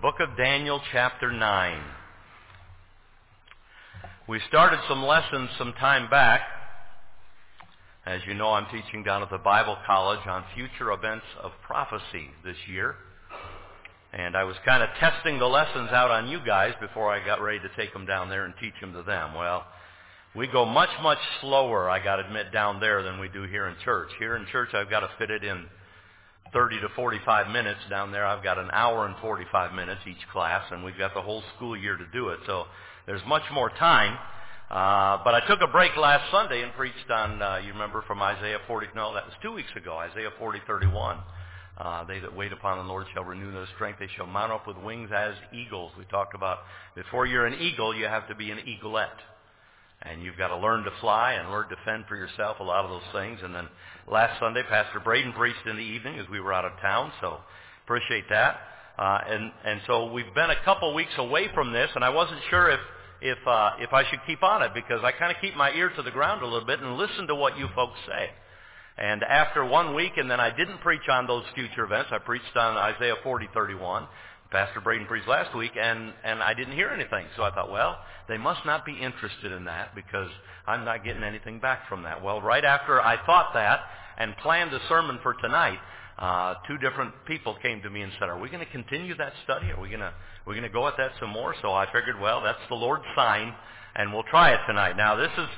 book of Daniel, chapter 9. We started some lessons some time back. As you know, I'm teaching down at the Bible College on future events of prophecy this year. And I was kind of testing the lessons out on you guys before I got ready to take them down there and teach them to them. Well, we go much, much slower, I got to admit, down there than we do here in church. Here in church, I've got to fit it in 30 to 45 minutes. Down there, I've got an hour and 45 minutes each class, and we've got the whole school year to do it. So there's much more time. But I took a break last Sunday and preached on, you remember from Isaiah 40, no, that was 2 weeks ago, Isaiah 40:31. They that wait upon the Lord shall renew their strength. They shall mount up with wings as eagles. We talked about before you're an eagle, you have to be an eaglet. And you've got to learn to fly and learn to fend for yourself, a lot of those things. And then last Sunday, Pastor Braden preached in the evening as we were out of town, so appreciate that. And so we've been a couple weeks away from this, and I wasn't sure if I should keep on it, because I kind of keep my ear to the ground a little bit and listen to what you folks say. And after 1 week, and then I didn't preach on those future events, I preached on Isaiah 40:31. Pastor Braden preached last week, and I didn't hear anything. So I thought, well, they must not be interested in that because I'm not getting anything back from that. Well, right after I thought that and planned the sermon for tonight, two different people came to me and said, are we going to continue that study? Are we going to go at that some more? So I figured, well, that's the Lord's sign, and we'll try it tonight. Now, this is,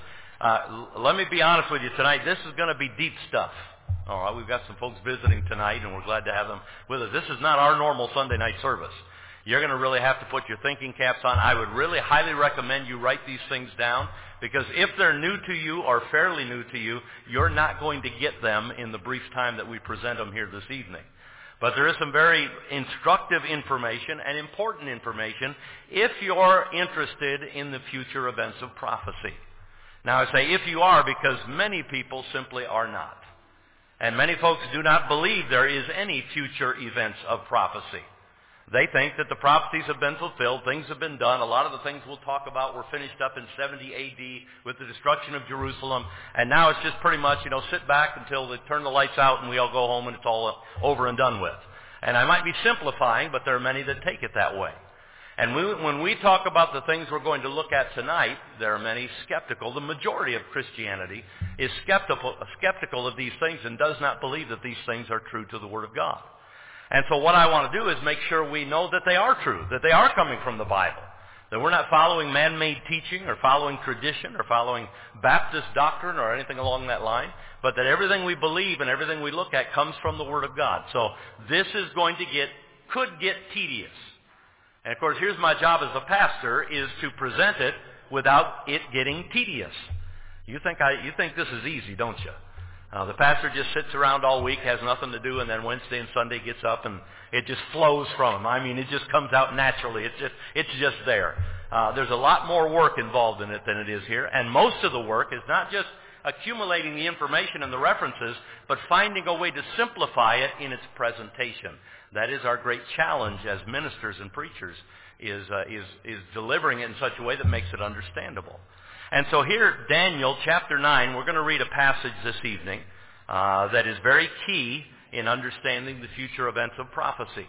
let me be honest with you tonight, this is going to be deep stuff. All right, we've got some folks visiting tonight, and we're glad to have them with us. This is not our normal Sunday night service. You're going to really have to put your thinking caps on. I would really highly recommend you write these things down, because if they're new to you or fairly new to you, you're not going to get them in the brief time that we present them here this evening. But there is some very instructive information and important information if you're interested in the future events of prophecy. Now, I say if you are, because many people simply are not. And many folks do not believe there is any future events of prophecy. They think that the prophecies have been fulfilled, things have been done. A lot of the things we'll talk about were finished up in 70 A.D. with the destruction of Jerusalem. And now it's just pretty much, sit back until they turn the lights out and we all go home and it's all over and done with. And I might be simplifying, but there are many that take it that way. And when we talk about the things we're going to look at tonight, there are many skeptical. The majority of Christianity is skeptical of these things and does not believe that these things are true to the Word of God. And so what I want to do is make sure we know that they are true, that they are coming from the Bible, that we're not following man-made teaching or following tradition or following Baptist doctrine or anything along that line, but that everything we believe and everything we look at comes from the Word of God. So this is going to could get tedious. And of course, here's my job as a pastor, is to present it without it getting tedious. You think this is easy, don't you? The pastor just sits around all week, has nothing to do, and then Wednesday and Sunday gets up and it just flows from him. I mean, it just comes out naturally. It's just there. There's a lot more work involved in it than it is here. And most of the work is not just accumulating the information and the references, but finding a way to simplify it in its presentation. That is our great challenge as ministers and preachers, is delivering it in such a way that makes it understandable. And so here, Daniel chapter 9, we're going to read a passage this evening that is very key in understanding the future events of prophecy.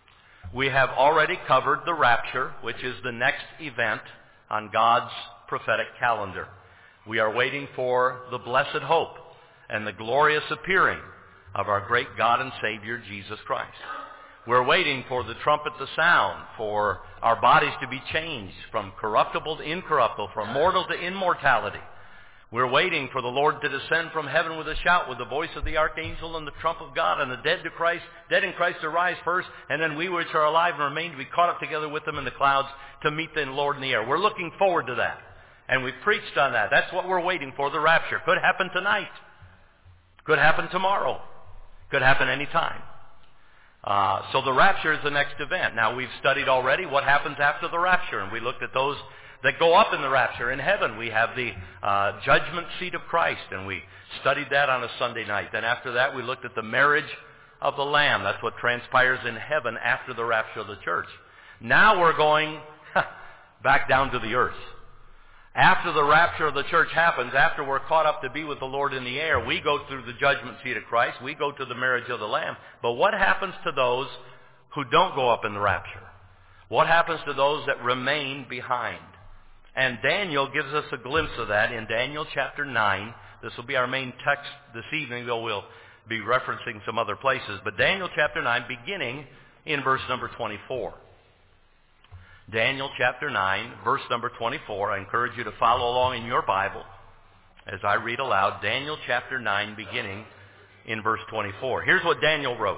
We have already covered the rapture, which is the next event on God's prophetic calendar. We are waiting for the blessed hope and the glorious appearing of our great God and Savior, Jesus Christ. We're waiting for the trumpet to sound, for our bodies to be changed from corruptible to incorruptible, from mortal to immortality. We're waiting for the Lord to descend from heaven with a shout, with the voice of the archangel and the trump of God, and the dead in Christ to rise first, and then we which are alive and remain to be caught up together with them in the clouds to meet the Lord in the air. We're looking forward to that. And we've preached on that. That's what we're waiting for, the rapture. Could happen tonight. Could happen tomorrow. Could happen any time. So the rapture is the next event. Now, we've studied already what happens after the rapture, and we looked at those that go up in the rapture. In heaven, we have the judgment seat of Christ, and we studied that on a Sunday night. Then after that, we looked at the marriage of the Lamb. That's what transpires in heaven after the rapture of the church. Now we're going back down to the earth. After the rapture of the church happens, after we're caught up to be with the Lord in the air, we go through the judgment seat of Christ. We go to the marriage of the Lamb. But what happens to those who don't go up in the rapture? What happens to those that remain behind? And Daniel gives us a glimpse of that in Daniel chapter 9. This will be our main text this evening, though we'll be referencing some other places. But Daniel chapter 9, beginning in verse number 24. Daniel chapter 9, verse number 24. I encourage you to follow along in your Bible as I read aloud. Daniel chapter 9, beginning in verse 24. Here's what Daniel wrote.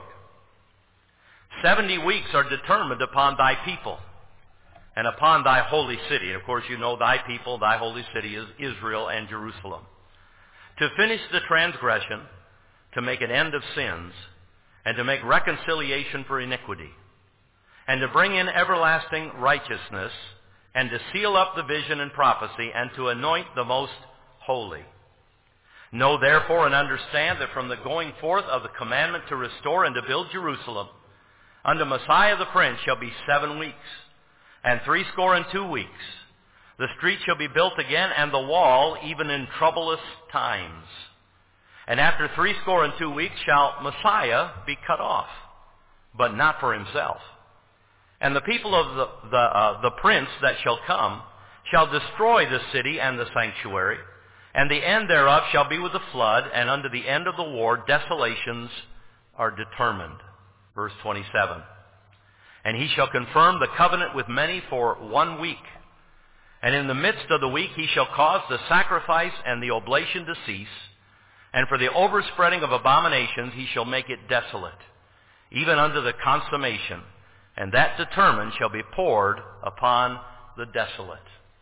70 weeks are determined upon thy people and upon thy holy city. And of course you know thy people, thy holy city is Israel and Jerusalem. To finish the transgression, to make an end of sins, and to make reconciliation for iniquity, and to bring in everlasting righteousness, and to seal up the vision and prophecy, and to anoint the most holy. Know therefore and understand that from the going forth of the commandment to restore and to build Jerusalem, unto Messiah the Prince shall be 7 weeks, and 62 weeks. The street shall be built again, and the wall even in troublous times. And after 62 weeks shall Messiah be cut off, but not for himself. And the people of the prince that shall come shall destroy the city and the sanctuary, and the end thereof shall be with the flood, and unto the end of the war desolations are determined. Verse 27. And he shall confirm the covenant with many for 1 week. And in the midst of the week he shall cause the sacrifice and the oblation to cease, and for the overspreading of abominations he shall make it desolate, even unto the consummation, and that determined shall be poured upon the desolate.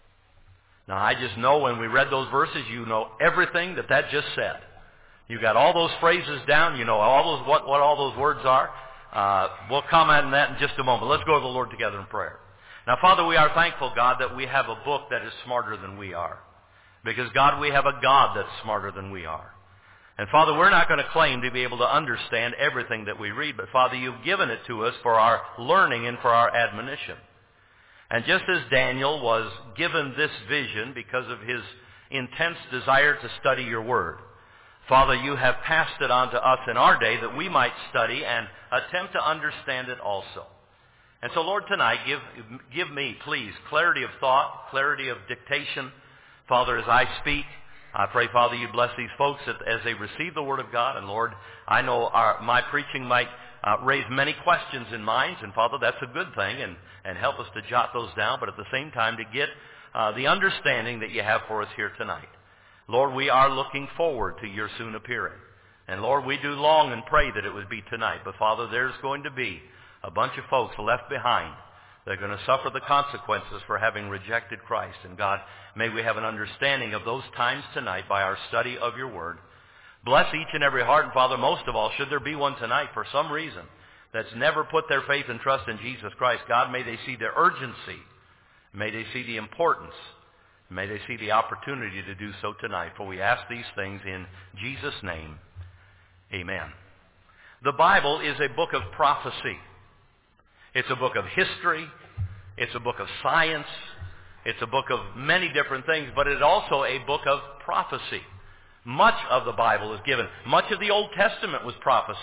Now I just know when we read those verses, you know everything that just said. You got all those phrases down, you know all those what all those words are. We'll comment on that in just a moment. Let's go to the Lord together in prayer. Now, Father, we are thankful, God, that we have a book that is smarter than we are. Because, God, we have a God that's smarter than we are. And, Father, we're not going to claim to be able to understand everything that we read, but, Father, you've given it to us for our learning and for our admonition. And just as Daniel was given this vision because of his intense desire to study your word, Father, you have passed it on to us in our day that we might study and attempt to understand it also. And so, Lord, tonight, give me, please, clarity of thought, clarity of dictation. Father, as I speak, I pray, Father, you bless these folks as they receive the Word of God. And, Lord, I know my preaching might raise many questions in minds. And, Father, that's a good thing, and help us to jot those down. But at the same time, to get the understanding that you have for us here tonight. Lord, we are looking forward to your soon appearing. And, Lord, we do long and pray that it would be tonight. But, Father, there's going to be a bunch of folks left behind. They're going to suffer the consequences for having rejected Christ. And God, may we have an understanding of those times tonight by our study of your word. Bless each and every heart. And Father, most of all, should there be one tonight for some reason that's never put their faith and trust in Jesus Christ, God, may they see the urgency. May they see the importance. May they see the opportunity to do so tonight. For we ask these things in Jesus' name. Amen. The Bible is a book of prophecy. It's a book of history. It's a book of science. It's a book of many different things, but it's also a book of prophecy. Much of the Bible is given. Much of the Old Testament was prophecy.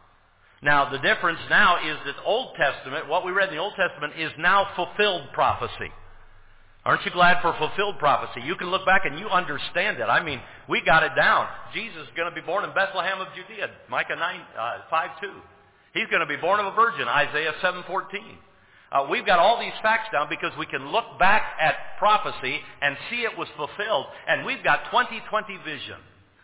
Now, the difference now is that Old Testament, what we read in the Old Testament, is now fulfilled prophecy. Aren't you glad for fulfilled prophecy? You can look back and you understand it. I mean, we got it down. Jesus is going to be born in Bethlehem of Judea, Micah 5:2. He's going to be born of a virgin, Isaiah 7:14. We've got all these facts down because we can look back at prophecy and see it was fulfilled. And we've got 20/20 vision.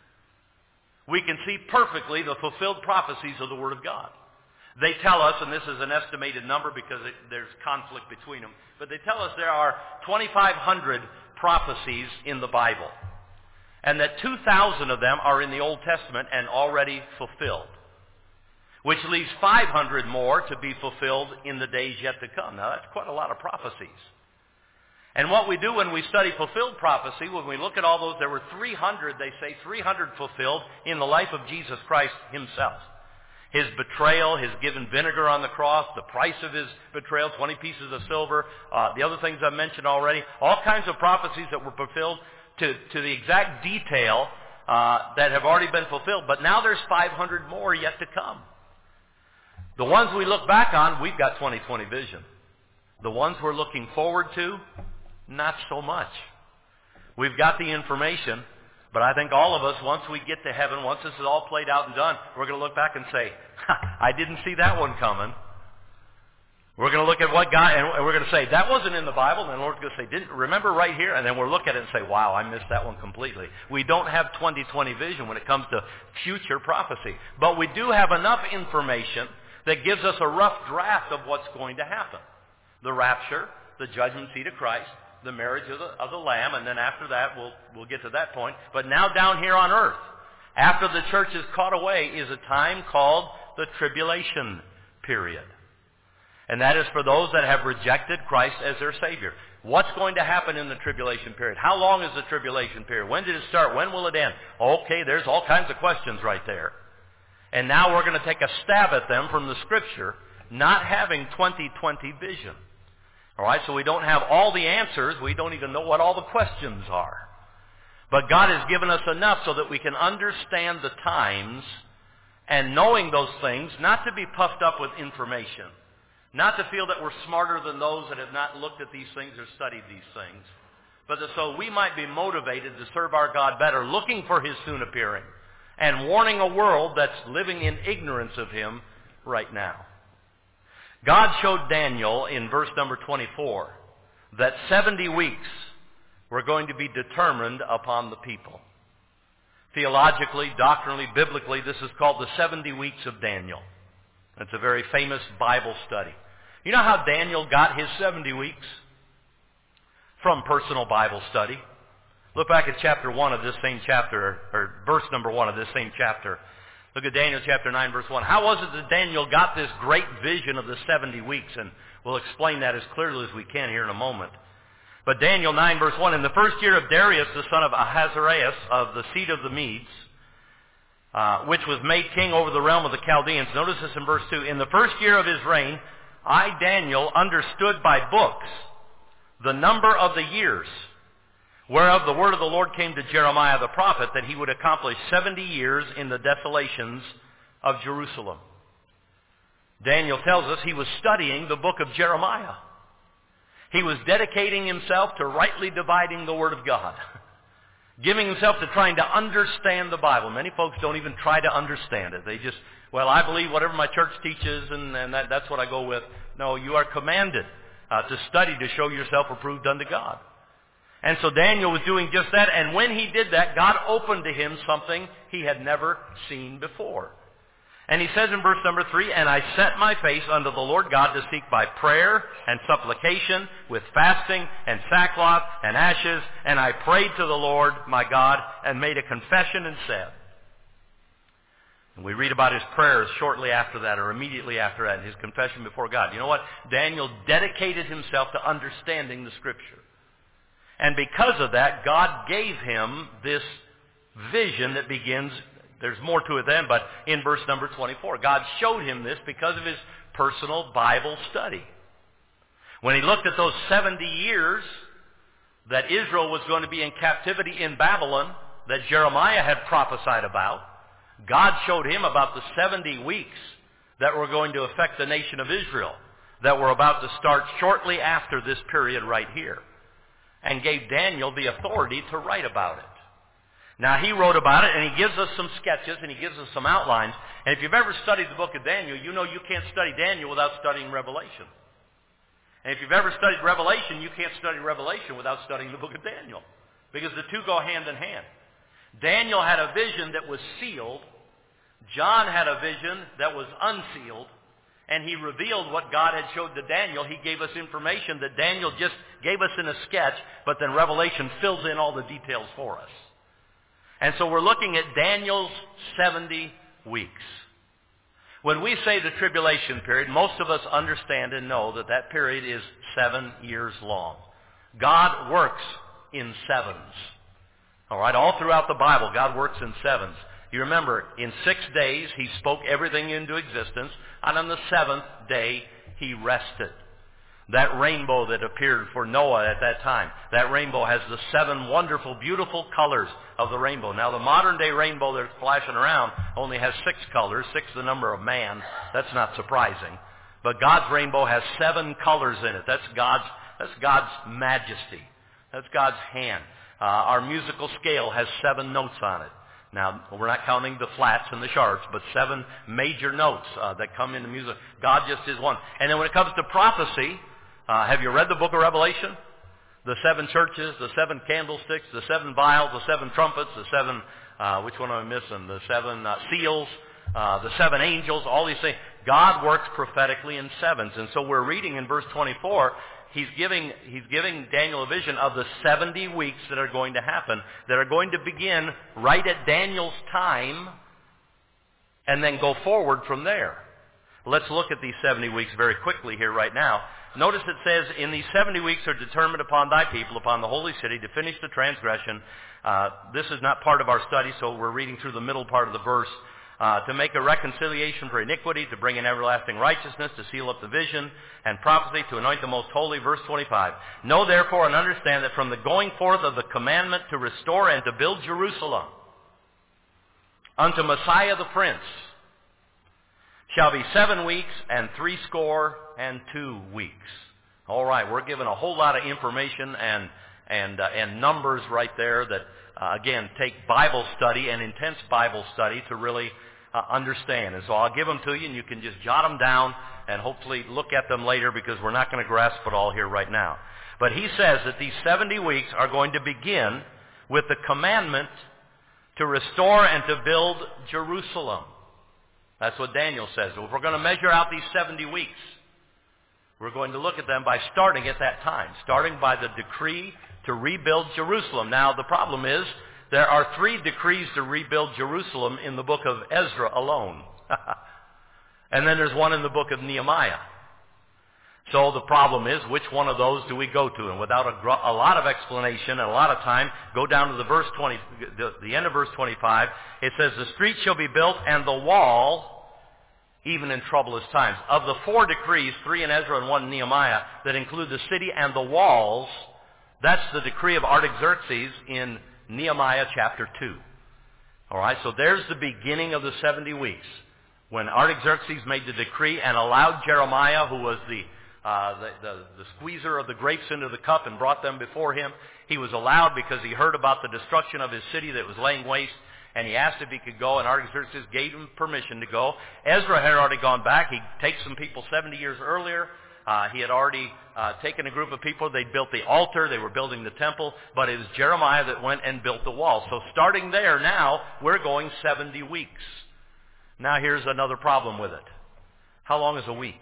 We can see perfectly the fulfilled prophecies of the Word of God. They tell us, and this is an estimated number because there's conflict between them, but they tell us there are 2,500 prophecies in the Bible. And that 2,000 of them are in the Old Testament and already fulfilled. Which leaves 500 more to be fulfilled in the days yet to come. Now, that's quite a lot of prophecies. And what we do when we study fulfilled prophecy, when we look at all those, there were 300, they say 300 fulfilled in the life of Jesus Christ himself. His betrayal, his given vinegar on the cross, the price of his betrayal, 20 pieces of silver, the other things I mentioned already, all kinds of prophecies that were fulfilled to the exact detail that have already been fulfilled. But now there's 500 more yet to come. The ones we look back on, we've got 20/20 vision. The ones we're looking forward to, not so much. We've got the information, but I think all of us, once we get to heaven, once this is all played out and done, we're going to look back and say, I didn't see that one coming. We're going to look at what God, and we're going to say, that wasn't in the Bible. And the Lord's going to say, didn't remember right here? And then we'll look at it and say, wow, I missed that one completely. We don't have 20/20 vision when it comes to future prophecy. But we do have enough information that gives us a rough draft of what's going to happen. The rapture, the judgment seat of Christ, the marriage of the Lamb, and then after that, we'll get to that point. But now down here on earth, after the church is caught away, is a time called the tribulation period. And that is for those that have rejected Christ as their Savior. What's going to happen in the tribulation period? How long is the tribulation period? When did it start? When will it end? Okay, there's all kinds of questions right there. And now we're going to take a stab at them from the Scripture, not having 20/20 vision. All right, so we don't have all the answers. We don't even know what all the questions are. But God has given us enough so that we can understand the times, and knowing those things, not to be puffed up with information. Not to feel that we're smarter than those that have not looked at these things or studied these things. But so we might be motivated to serve our God better, looking for His soon appearing, and warning a world that's living in ignorance of Him right now. God showed Daniel in verse number 24 that 70 weeks were going to be determined upon the people. Theologically, doctrinally, biblically, this is called the 70 weeks of Daniel. It's a very famous Bible study. You know how Daniel got his 70 weeks? From personal Bible study. Look back at chapter 1 of this same chapter, or verse number 1 of this same chapter. Look at Daniel chapter 9, verse 1. How was it that Daniel got this great vision of the 70 weeks? And we'll explain that as clearly as we can here in a moment. But Daniel 9, verse 1, in the first year of Darius, the son of Ahasuerus, of the seed of the Medes, which was made king over the realm of the Chaldeans. Notice this in verse 2. In the first year of his reign, I, Daniel, understood by books the number of the years, whereof the word of the Lord came to Jeremiah the prophet, that he would accomplish 70 years in the desolations of Jerusalem. Daniel tells us he was studying the book of Jeremiah. He was dedicating himself to rightly dividing the word of God. Giving himself to trying to understand the Bible. Many folks don't even try to understand it. They just, well, I believe whatever my church teaches, and that's what I go with. No, you are commanded to study to show yourself approved unto God. And so Daniel was doing just that, and when he did that, God opened to him something he had never seen before. And he says in verse number 3, and I set my face unto the Lord God to seek by prayer and supplication with fasting and sackcloth and ashes, and I prayed to the Lord my God and made a confession and said. And we read about his prayers shortly after that, or immediately after that, his confession before God. You know what? Daniel dedicated himself to understanding the Scripture. And because of that, God gave him this vision that begins. There's more to it then, but in verse number 24, God showed him this because of his personal Bible study. When he looked at those 70 years that Israel was going to be in captivity in Babylon, that Jeremiah had prophesied about, God showed him about the 70 weeks that were going to affect the nation of Israel, that were about to start shortly after this period right here, and gave Daniel the authority to write about it. Now, he wrote about it, and he gives us some sketches, and he gives us some outlines. And if you've ever studied the book of Daniel, you know you can't study Daniel without studying Revelation. And if you've ever studied Revelation, you can't study Revelation without studying the book of Daniel, because the two go hand in hand. Daniel had a vision that was sealed. John had a vision that was unsealed. And he revealed what God had showed to Daniel. He gave us information that Daniel just gave us in a sketch, but then Revelation fills in all the details for us. And so we're looking at Daniel's 70 weeks. When we say the tribulation period, most of us understand and know that that period is 7 years long. God works in sevens. All right, all throughout the Bible, God works in sevens. You remember, in 6 days, he spoke everything into existence, and on the 7th day, he rested. That rainbow that appeared for Noah at that time, that rainbow has the 7 wonderful, beautiful colors of the rainbow. Now, the modern-day rainbow that's flashing around only has 6 colors, 6 the number of man. That's not surprising. But God's rainbow has 7 colors in it. That's God's majesty. That's God's hand. Our musical scale has 7 notes on it. Now, we're not counting the flats and the sharps, but 7 major notes that come into music. God just is one. And then when it comes to prophecy, have you read the book of Revelation? The 7 churches, the 7 candlesticks, the 7 vials, the 7 trumpets, the 7, which one am I missing? The 7 seals, the 7 angels, all these things. God works prophetically in 7s. And so we're reading in verse 24, He's giving Daniel a vision of the 70 weeks that are going to happen, that are going to begin right at Daniel's time and then go forward from there. Let's look at these 70 weeks very quickly here right now. Notice it says, in these 70 weeks are determined upon thy people, upon the holy city, to finish the transgression. This is not part of our study, so we're reading through the middle part of the verse. To make a reconciliation for iniquity, to bring in everlasting righteousness, to seal up the vision and prophecy, to anoint the most holy. Verse 25. Know therefore and understand that from the going forth of the commandment to restore and to build Jerusalem unto Messiah the Prince shall be 7 weeks and 62 weeks. All right, we're given a whole lot of information and numbers right there that, again, take Bible study and intense Bible study to really understand. And so I'll give them to you, and you can just jot them down and hopefully look at them later, because we're not going to grasp it all here right now. But he says that these 70 weeks are going to begin with the commandment to restore and to build Jerusalem. That's what Daniel says. If we're going to measure out these 70 weeks, we're going to look at them by starting at that time, starting by the decree to rebuild Jerusalem. Now, the problem is there are 3 decrees to rebuild Jerusalem in the book of Ezra alone. And then there's one in the book of Nehemiah. So the problem is, which one of those do we go to? And without a lot of explanation and a lot of time, go down to the verse 20, the end of verse 25. It says, the street shall be built and the wall even in troublous times. Of the 4 decrees, 3 in Ezra and 1 in Nehemiah, that include the city and the walls, that's the decree of Artaxerxes in Nehemiah chapter 2. All right, so there's the beginning of the 70 weeks, when Artaxerxes made the decree and allowed Jeremiah, who was the squeezer of the grapes into the cup, and brought them before him. He was allowed because he heard about the destruction of his city that was laying waste, and he asked if he could go, and Artaxerxes gave him permission to go. Ezra had already gone back. He'd taken some people 70 years earlier. He had already taken a group of people. They'd built the altar. They were building the temple. But it was Jeremiah that went and built the wall. So starting there now, we're going 70 weeks. Now here's another problem with it. How long is a week?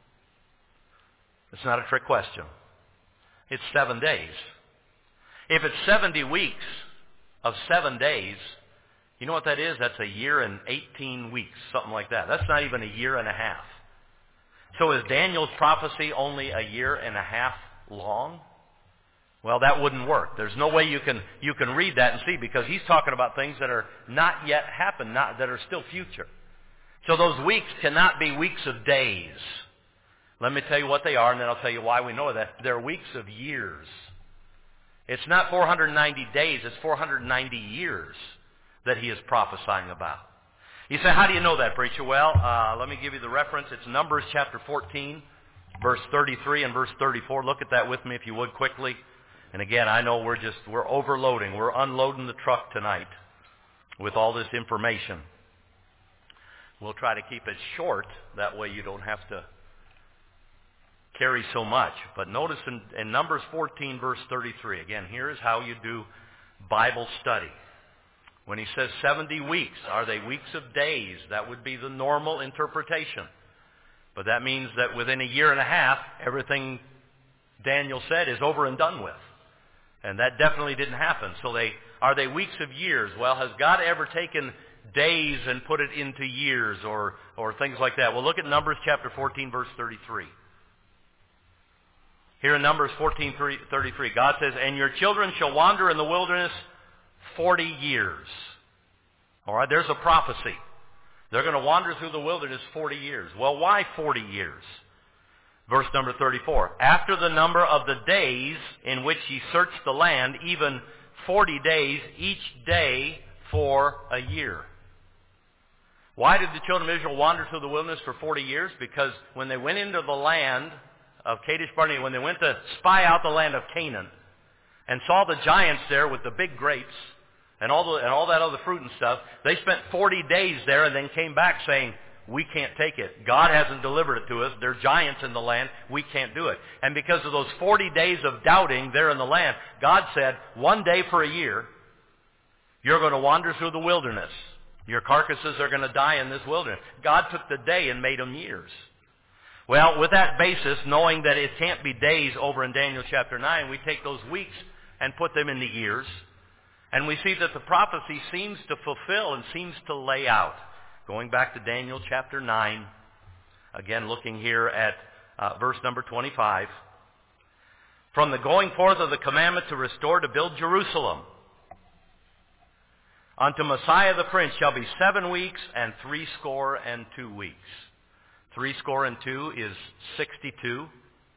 It's not a trick question. It's 7 days. If it's 70 weeks of 7 days, you know what that is? That's a year and 18 weeks, something like that. That's not even a year and a half. So is Daniel's prophecy only a year and a half long? Well, that wouldn't work. There's no way you can read that and see, because he's talking about things that are not yet happened, that are still future. So those weeks cannot be weeks of days. Let me tell you what they are, and then I'll tell you why we know that. They're weeks of years. It's not 490 days, it's 490 years that he is prophesying about. You say, how do you know that, preacher? Well, let me give you the reference. It's Numbers chapter 14, verse 33 and verse 34. Look at that with me if you would quickly. And again, I know we're overloading. We're unloading the truck tonight with all this information. We'll try to keep it short. That way you don't have to carry so much. But notice in Numbers 14, verse 33, again, here is how you do Bible study. When he says 70 weeks, are they weeks of days? That would be the normal interpretation. But that means that within a year and a half, everything Daniel said is over and done with. And that definitely didn't happen. So are they weeks of years? Well, has God ever taken days and put it into years or things like that? Well, look at Numbers chapter 14, verse 33. Here in Numbers 14:33, God says, and your children shall wander in the wilderness 40 years. All right, there's a prophecy. They're going to wander through the wilderness 40 years. Well, why 40 years? Verse number 34. After the number of the days in which ye searched the land, even 40 days, each day for a year. Why did the children of Israel wander through the wilderness for 40 years? Because when they went into the land of Kadesh Barnea, when they went to spy out the land of Canaan, and saw the giants there with the big grapes and all that other fruit and stuff, they spent 40 days there and then came back saying, we can't take it. God hasn't delivered it to us. There are giants in the land. We can't do it. And because of those 40 days of doubting there in the land, God said, one day for a year, you're going to wander through the wilderness. Your carcasses are going to die in this wilderness. God took the day and made them years. Well, with that basis, knowing that it can't be days over in Daniel chapter 9, we take those weeks and put them into years. And we see that the prophecy seems to fulfill and seems to lay out. Going back to Daniel chapter 9, again looking here at verse number 25. From the going forth of the commandment to restore, to build Jerusalem, unto Messiah the Prince shall be 7 weeks and 62 weeks. 62 is 62.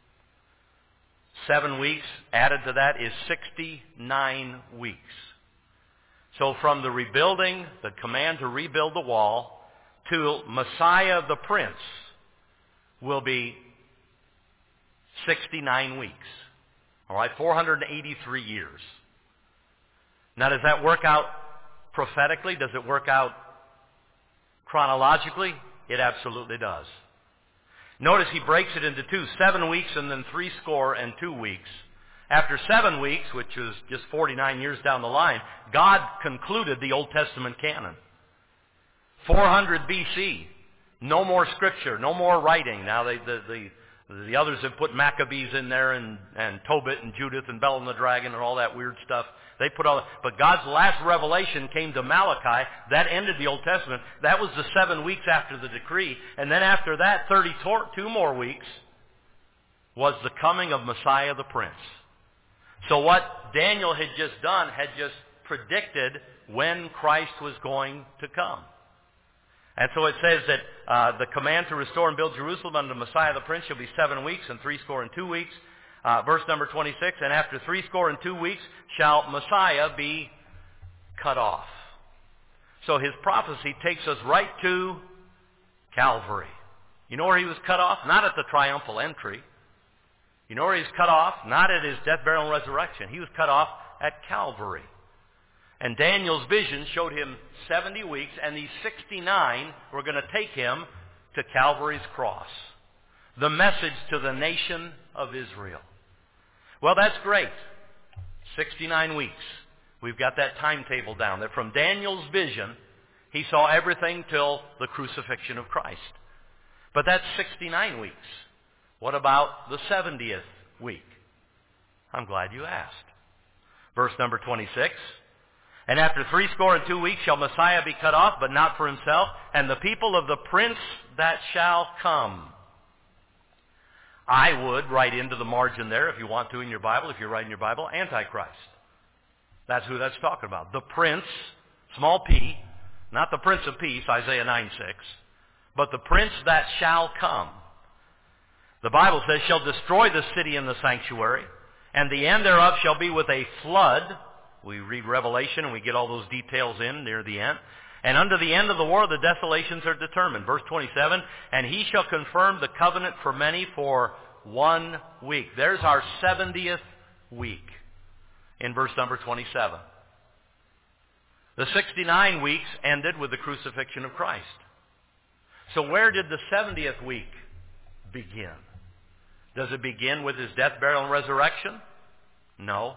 7 weeks added to that is 69 weeks. So from the rebuilding, the command to rebuild the wall, to Messiah the Prince will be 69 weeks. All right, 483 years. Now, does that work out prophetically? Does it work out chronologically? It absolutely does. Notice he breaks it into two, 7 weeks and then 62 weeks. After 7 weeks, which was just 49 years down the line, God concluded the Old Testament canon. 400 BC, no more scripture, no more writing. Now the others have put Maccabees in there and Tobit and Judith and Bel and the Dragon and all that weird stuff. They put all, but God's last revelation came to Malachi. That ended the Old Testament. That was the 7 weeks after the decree. And then after that, 32 more weeks was the coming of Messiah the Prince. So what Daniel had just done had just predicted when Christ was going to come. And so it says that the command to restore and build Jerusalem unto Messiah the Prince shall be 7 weeks and 62 weeks. Verse number 26, and after 62 weeks shall Messiah be cut off. So his prophecy takes us right to Calvary. You know where he was cut off? Not at the triumphal entry. You know where he was cut off? Not at his death, burial, and resurrection. He was cut off at Calvary. And Daniel's vision showed him 70 weeks, and these 69 were going to take him to Calvary's cross. The message to the nation of Israel. Well, that's great. 69 weeks. We've got that timetable down there. From Daniel's vision, he saw everything till the crucifixion of Christ. But that's 69 weeks. What about the 70th week? I'm glad you asked. Verse number 26. And after 62 weeks shall Messiah be cut off, but not for himself, and the people of the prince that shall come. I would write into the margin there, if you want to in your Bible, if you're writing your Bible, Antichrist. That's who that's talking about. The prince, small p, not the Prince of Peace, Isaiah 9:6, but the prince that shall come. The Bible says, shall destroy the city and the sanctuary, and the end thereof shall be with a flood. We read Revelation and we get all those details in near the end. And unto the end of the war the desolations are determined. Verse 27, and he shall confirm the covenant for many for 1 week. There's our 70th week in verse number 27. The 69 weeks ended with the crucifixion of Christ. So where did the 70th week begin? Does it begin with his death, burial, and resurrection? No.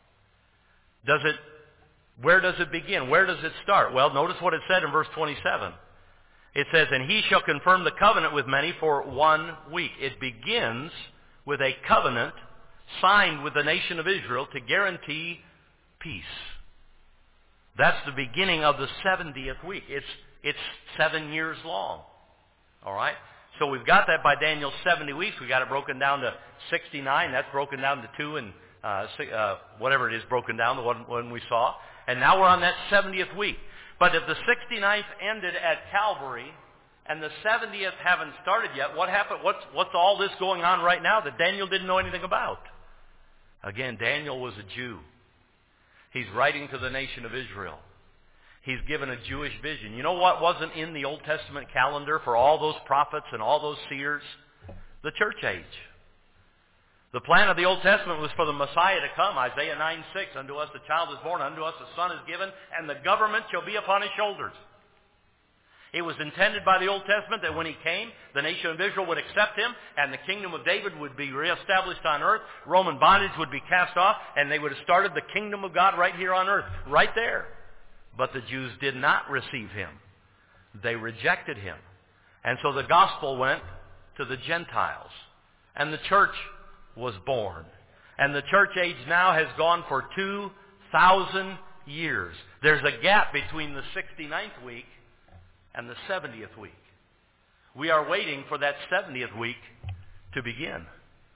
Where does it begin? Where does it start? Well, notice what it said in verse 27. It says, and he shall confirm the covenant with many for 1 week. It begins with a covenant signed with the nation of Israel to guarantee peace. That's the beginning of the 70th week. It's 7 years long. All right? So we've got that by Daniel's 70 weeks. We got it broken down to 69. That's broken down to 2 and whatever it is broken down, the one we saw. And now we're on that 70th week. But if the 69th ended at Calvary and the 70th haven't started yet, what happened? What's all this going on right now that Daniel didn't know anything about? Again, Daniel was a Jew. He's writing to the nation of Israel. He's given a Jewish vision. You know what wasn't in the Old Testament calendar for all those prophets and all those seers? The church age. The plan of the Old Testament was for the Messiah to come. Isaiah 9:6, unto us a child is born, unto us a son is given, and the government shall be upon his shoulders. It was intended by the Old Testament that when he came, the nation of Israel would accept him, and the kingdom of David would be reestablished on earth. Roman bondage would be cast off, and they would have started the kingdom of God right here on earth, right there. But the Jews did not receive him. They rejected him. And so the gospel went to the Gentiles. And the church was born. And the church age now has gone for 2,000 years. There's a gap between the 69th week and the 70th week. We are waiting for that 70th week to begin.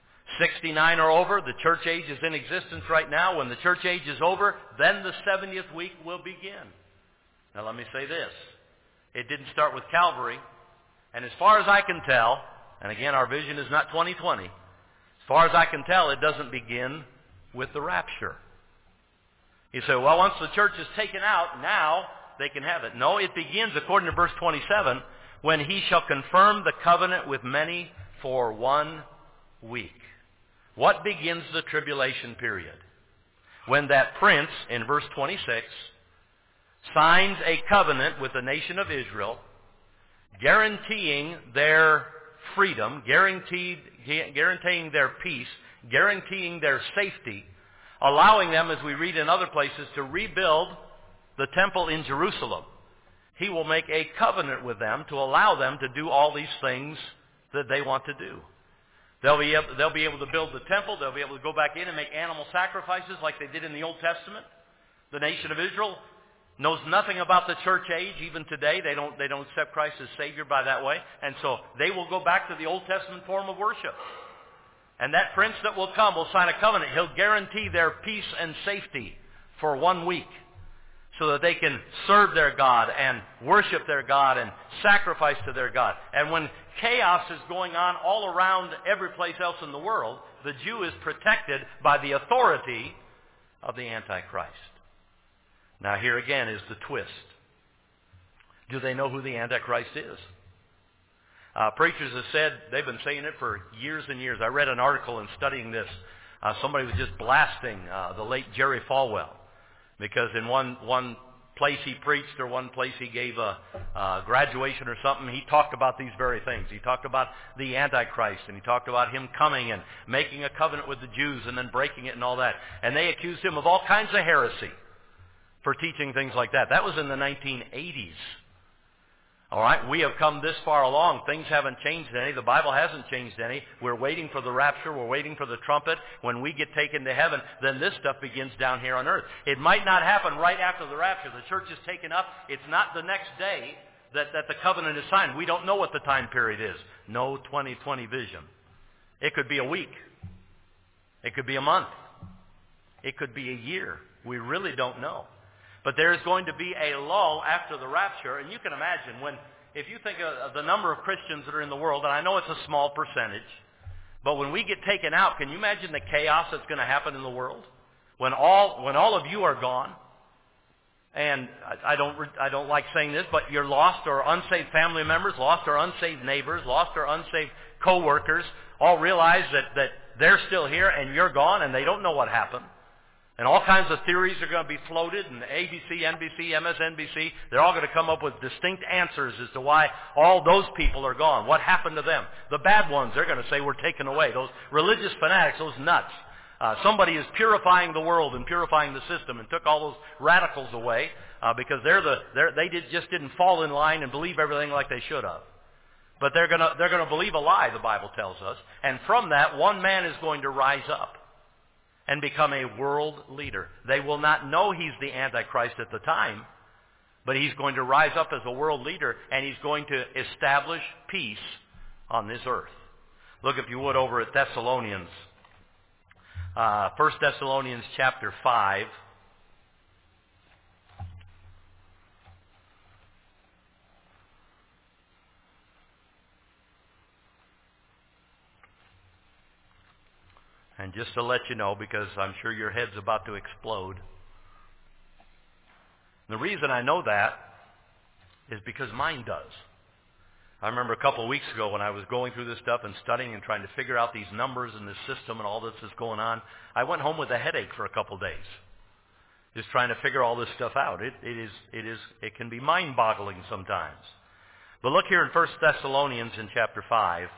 69 are over. The church age is in existence right now. When the church age is over, then the 70th week will begin. Now let me say this. It didn't start with Calvary. And as far as I can tell, and again our vision is not 2020, as far as I can tell, it doesn't begin with the rapture. You say, well, once the church is taken out, now they can have it. No, it begins, according to verse 27, when he shall confirm the covenant with many for 1 week. What begins the tribulation period? When that prince, in verse 26, signs a covenant with the nation of Israel, guaranteeing their freedom, guaranteeing their peace, guaranteeing their safety, allowing them, as we read in other places, to rebuild the temple in Jerusalem. He will make a covenant with them to allow them to do all these things that they want to do. They'll be able to build the temple. They'll be able to go back in and make animal sacrifices like they did in the Old Testament. The nation of Israel knows nothing about the church age. Even today, they don't accept Christ as Savior by that way. And so they will go back to the Old Testament form of worship. And that prince that will come will sign a covenant. He'll guarantee their peace and safety for 1 week so that they can serve their God and worship their God and sacrifice to their God. And when chaos is going on all around every place else in the world, the Jew is protected by the authority of the Antichrist. Now here again is the twist. Do they know who the Antichrist is? Preachers have said, they've been saying it for years and years. I read an article in studying this. Somebody was just blasting the late Jerry Falwell, because in one place he preached or one place he gave a graduation or something, he talked about these very things. He talked about the Antichrist, and he talked about him coming and making a covenant with the Jews and then breaking it and all that. And they accused him of all kinds of heresy for teaching things like that. That was in the 1980s. All right, we have come this far along. Things haven't changed any. The Bible hasn't changed any. We're waiting for the rapture. We're waiting for the trumpet. When we get taken to heaven, then this stuff begins down here on earth. It might not happen right after the rapture. The church is taken up. It's not the next day that the covenant is signed. We don't know what the time period is. No 2020 vision. It could be a week. It could be a month. It could be a year. We really don't know. But there is going to be a lull after the rapture, and you can imagine if you think of the number of Christians that are in the world, and I know it's a small percentage, but when we get taken out, can you imagine the chaos that's going to happen in the world? When all of you are gone, and I don't like saying this, but your lost or unsaved family members, lost or unsaved neighbors, lost or unsaved co-workers, all realize that they're still here and you're gone, and they don't know what happened. And all kinds of theories are going to be floated, and ABC, NBC, MSNBC, they're all going to come up with distinct answers as to why all those people are gone. What happened to them? The bad ones, they're going to say, were taken away. Those religious fanatics, those nuts. Somebody is purifying the world and purifying the system and took all those radicals away because they just didn't fall in line and believe everything like they should have. But they're going to believe a lie, the Bible tells us. And from that, one man is going to rise up and become a world leader. They will not know he's the Antichrist at the time, but he's going to rise up as a world leader, and he's going to establish peace on this earth. Look, if you would, over at Thessalonians. 1 Thessalonians chapter 5. And just to let you know, because I'm sure your head's about to explode, And the reason I know that is because mine does. I remember a couple of weeks ago when I was going through this stuff and studying and trying to figure out these numbers and this system and all this that's going on, I went home with a headache for a couple of days, just trying to figure all this stuff out. It can be mind-boggling sometimes. But look here in 1 Thessalonians in chapter 5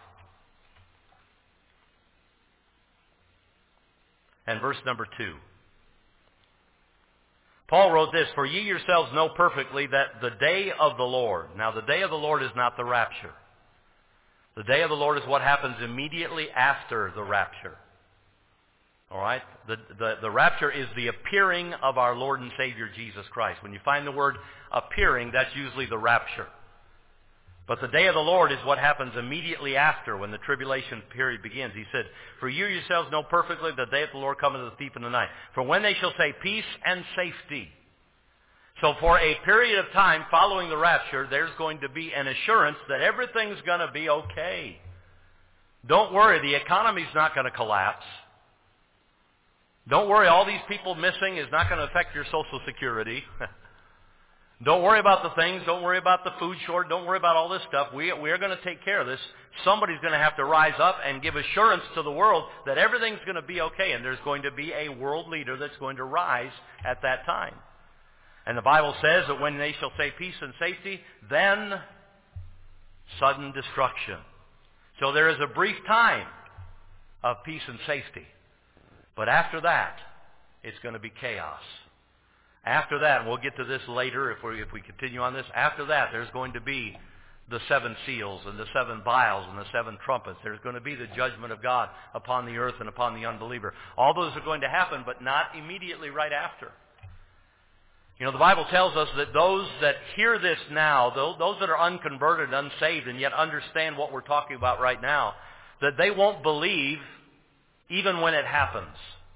and verse number 2. Paul wrote this, "For ye yourselves know perfectly that the day of the Lord," now the day of the Lord is not the rapture. The day of the Lord is what happens immediately after the rapture. All right? The rapture is the appearing of our Lord and Savior Jesus Christ. When you find the word appearing, that's usually the rapture. But the day of the Lord is what happens immediately after, when the tribulation period begins. He said, "For you yourselves know perfectly the day of the Lord cometh as a thief in the night. For when they shall say peace and safety." So for a period of time following the rapture, there's going to be an assurance that everything's going to be okay. Don't worry, the economy's not going to collapse. Don't worry, all these people missing is not going to affect your Social Security. Don't worry about the things. Don't worry about the food shortage. Don't worry about all this stuff. We are going to take care of this. Somebody's going to have to rise up and give assurance to the world that everything's going to be okay. And there's going to be a world leader that's going to rise at that time. And the Bible says that when they shall say peace and safety, then sudden destruction. So there is a brief time of peace and safety. But after that, it's going to be chaos. After that, and we'll get to this later if we continue on this, after that there's going to be the 7 seals and the 7 vials and the 7 trumpets. There's going to be the judgment of God upon the earth and upon the unbeliever. All those are going to happen, but not immediately right after. You know, the Bible tells us that those that hear this now, those that are unconverted, unsaved, and yet understand what we're talking about right now, that they won't believe even when it happens.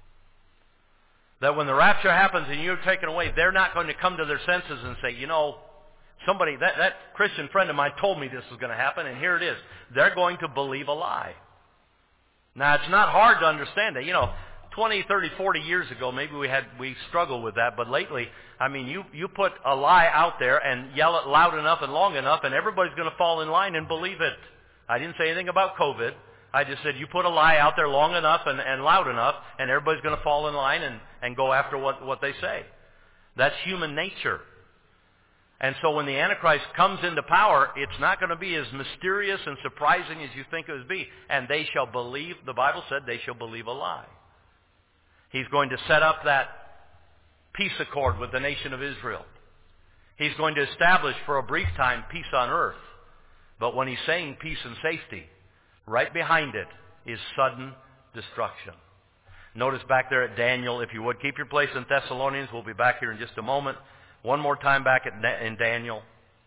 That when the rapture happens and you're taken away, they're not going to come to their senses and say, you know, somebody, that Christian friend of mine told me this was going to happen, and here it is. They're going to believe a lie. Now, it's not hard to understand that. You know, 20, 30, 40 years ago, maybe we struggled with that, but lately, I mean, you put a lie out there and yell it loud enough and long enough, and everybody's going to fall in line and believe it. I didn't say anything about COVID. I just said you put a lie out there long enough and loud enough, and everybody's going to fall in line and go after what they say. That's human nature. And so when the Antichrist comes into power, it's not going to be as mysterious and surprising as you think it would be. And they shall believe, the Bible said, they shall believe a lie. He's going to set up that peace accord with the nation of Israel. He's going to establish for a brief time peace on earth. But when he's saying peace and safety, right behind it is sudden destruction. Notice back there at Daniel, if you would, keep your place in Thessalonians. We'll be back here in just a moment. One more time back in Daniel.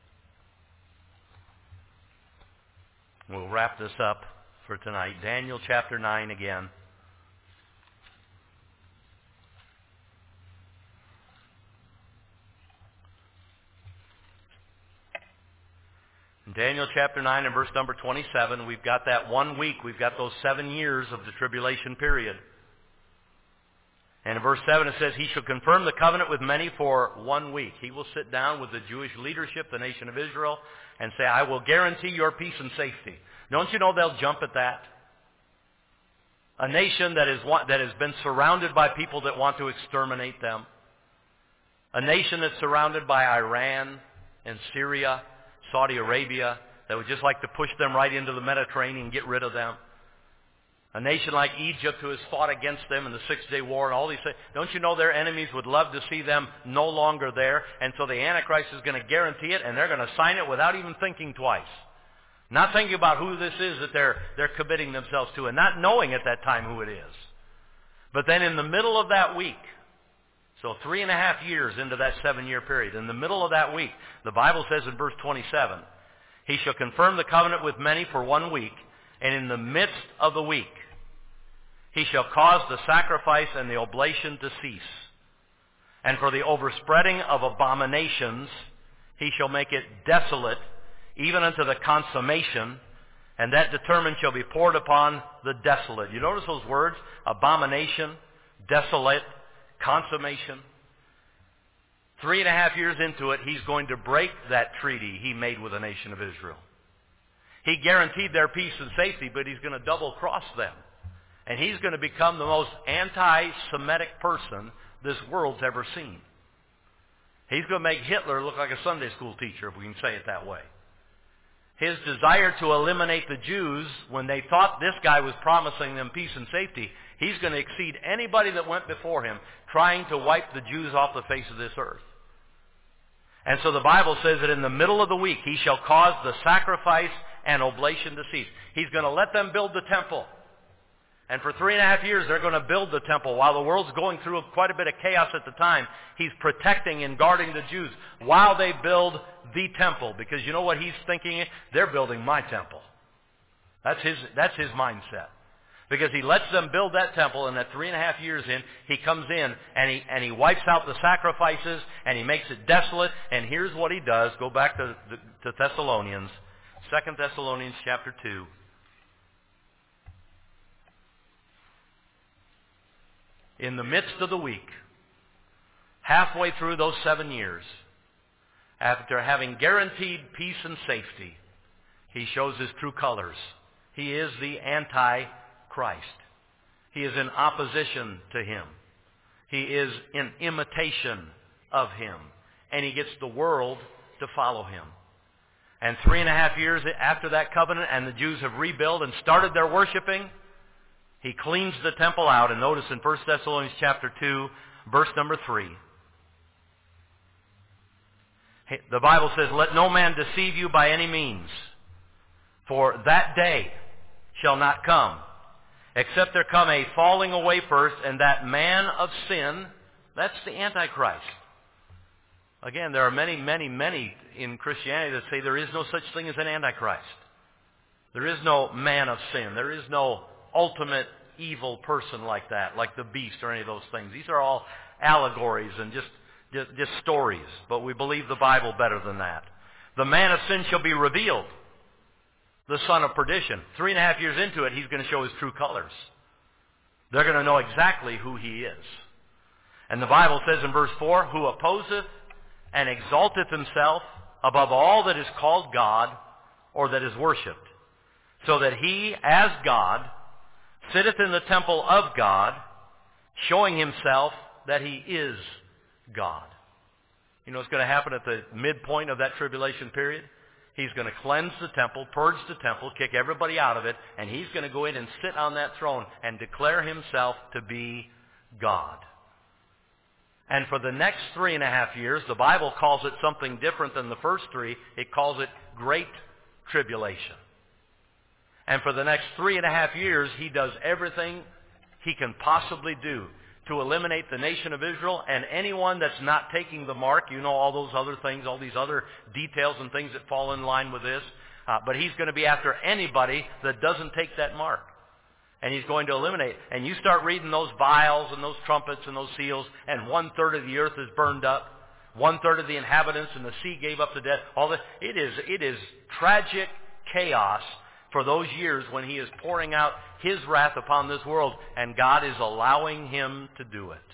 We'll wrap this up for tonight. Daniel chapter 9 again. In Daniel chapter 9 and verse number 27, we've got that 1 week. We've got those 7 years of the tribulation period. And in verse 7 it says, He shall confirm the covenant with many for 1 week. He will sit down with the Jewish leadership, the nation of Israel, and say, I will guarantee your peace and safety. Don't you know they'll jump at that? A nation that has been surrounded by people that want to exterminate them. A nation that's surrounded by Iran and Syria, Saudi Arabia, that would just like to push them right into the Mediterranean and get rid of them. A nation like Egypt who has fought against them in the 6-Day War and all these things. Don't you know their enemies would love to see them no longer there? And so the Antichrist is going to guarantee it, and they're going to sign it without even thinking twice. Not thinking about who this is that they're committing themselves to, and not knowing at that time who it is. But then in the middle of that week, so 3.5 years into that 7-year period, in the middle of that week, the Bible says in verse 27, He shall confirm the covenant with many for 1 week, and in the midst of the week, He shall cause the sacrifice and the oblation to cease. And for the overspreading of abominations, He shall make it desolate, even unto the consummation, and that determined shall be poured upon the desolate. You notice those words? Abomination, desolate, consummation. 3.5 years into it, he's going to break that treaty he made with the nation of Israel. He guaranteed their peace and safety, but he's going to double-cross them. And he's going to become the most anti-Semitic person this world's ever seen. He's going to make Hitler look like a Sunday school teacher, if we can say it that way. His desire to eliminate the Jews, when they thought this guy was promising them peace and safety, he's going to exceed anybody that went before him, trying to wipe the Jews off the face of this earth. And so the Bible says that in the middle of the week, he shall cause the sacrifice and oblation to cease. He's going to let them build the temple. And for 3.5 years, they're going to build the temple. While the world's going through quite a bit of chaos at the time, he's protecting and guarding the Jews while they build the temple. Because you know what he's thinking? They're building my temple. That's his mindset. Because he lets them build that temple, and at 3.5 years in, he comes in and he wipes out the sacrifices and he makes it desolate. And here's what he does. Go back to Thessalonians, 2 Thessalonians chapter 2. In the midst of the week, halfway through those 7 years, after having guaranteed peace and safety, he shows his true colors. He is the Antichrist. He is in opposition to him. He is in imitation of him. And he gets the world to follow him. And 3.5 years after that covenant, and the Jews have rebuilt and started their worshiping, he cleans the temple out. And notice in 1 Thessalonians chapter 2, verse number 3. The Bible says, "Let no man deceive you by any means, for that day shall not come, except there come a falling away first, and that man of sin," that's the Antichrist. Again, there are many, many, many in Christianity that say there is no such thing as an Antichrist. There is no man of sin. There is no ultimate evil person like that, like the beast or any of those things. These are all allegories and just stories. But we believe the Bible better than that. The man of sin shall be revealed, the son of perdition. 3.5 years into it, he's going to show his true colors. They're going to know exactly who he is. And the Bible says in verse 4, "Who opposeth and exalteth himself above all that is called God or that is worshipped, so that he, as God, sitteth in the temple of God, showing himself that he is God." You know what's going to happen at the midpoint of that tribulation period? He's going to cleanse the temple, purge the temple, kick everybody out of it, and he's going to go in and sit on that throne and declare himself to be God. And for the next 3.5 years, the Bible calls it something different than the first 3. It calls it Great Tribulation. And for the next 3.5 years, he does everything he can possibly do to eliminate the nation of Israel and anyone that's not taking the mark. You know all those other things, all these other details and things that fall in line with this. But he's going to be after anybody that doesn't take that mark. And he's going to eliminate. And you start reading those vials and those trumpets and those seals, and 1/3 of the earth is burned up. 1/3 of the inhabitants, and the sea gave up to death. All this, it is tragic chaos for those years when he is pouring out his wrath upon this world, and God is allowing him to do it.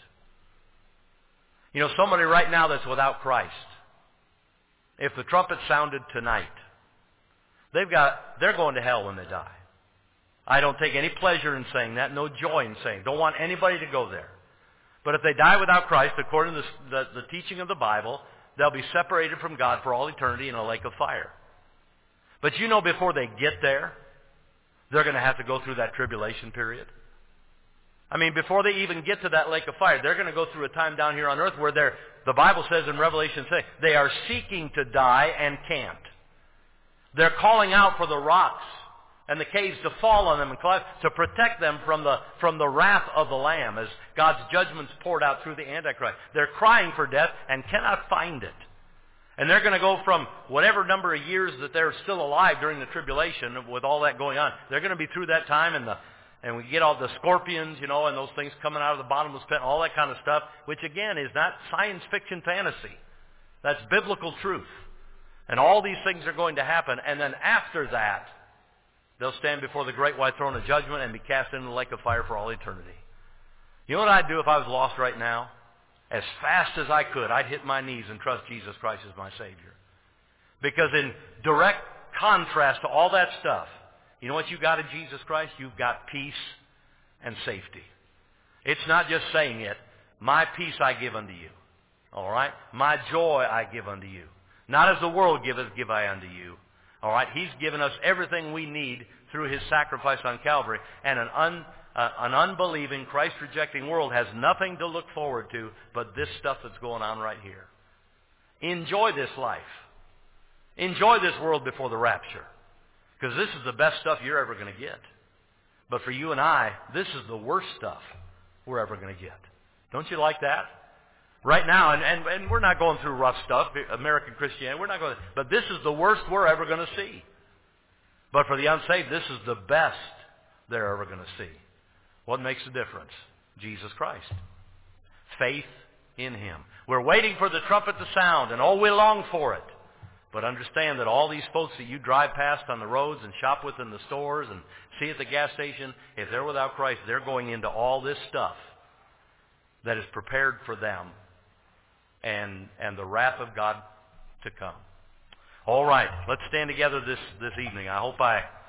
You know, somebody right now that's without Christ, if the trumpet sounded tonight, they're going to hell when they die. I don't take any pleasure in saying that, no joy in saying, don't want anybody to go there. But if they die without Christ, according to the teaching of the Bible, they'll be separated from God for all eternity in a lake of fire. But you know, before they get there, they're going to have to go through that tribulation period. I mean, before they even get to that lake of fire, they're going to go through a time down here on earth where the Bible says in Revelation 6, they are seeking to die and can't. They're calling out for the rocks and the caves to fall on them and collapse, to protect them from the wrath of the Lamb as God's judgments poured out through the Antichrist. They're crying for death and cannot find it. And they're going to go from whatever number of years that they're still alive during the tribulation with all that going on. They're going to be through that time, and we get all the scorpions, you know, and those things coming out of the bottomless pit, all that kind of stuff, which again is not science fiction fantasy. That's biblical truth. And all these things are going to happen. And then after that, they'll stand before the great white throne of judgment and be cast into the lake of fire for all eternity. You know what I'd do if I was lost right now? As fast as I could, I'd hit my knees and trust Jesus Christ as my Savior. Because in direct contrast to all that stuff, you know what you got in Jesus Christ? You've got peace and safety. It's not just saying it. My peace I give unto you. All right? My joy I give unto you. Not as the world giveth, give I unto you. All right? He's given us everything we need through His sacrifice on Calvary. And an unbelieving, Christ-rejecting world has nothing to look forward to but this stuff that's going on right here. Enjoy this life. Enjoy this world before the rapture. Because this is the best stuff you're ever going to get. But for you and I, this is the worst stuff we're ever going to get. Don't you like that? Right now, and we're not going through rough stuff, American Christianity, we're not going to, but this is the worst we're ever going to see. But for the unsaved, this is the best they're ever going to see. What makes the difference? Jesus Christ. Faith in Him. We're waiting for the trumpet to sound, and oh, we long for it. But understand that all these folks that you drive past on the roads and shop with in the stores and see at the gas station, if they're without Christ, they're going into all this stuff that is prepared for them and the wrath of God to come. All right, let's stand together this evening. I hope I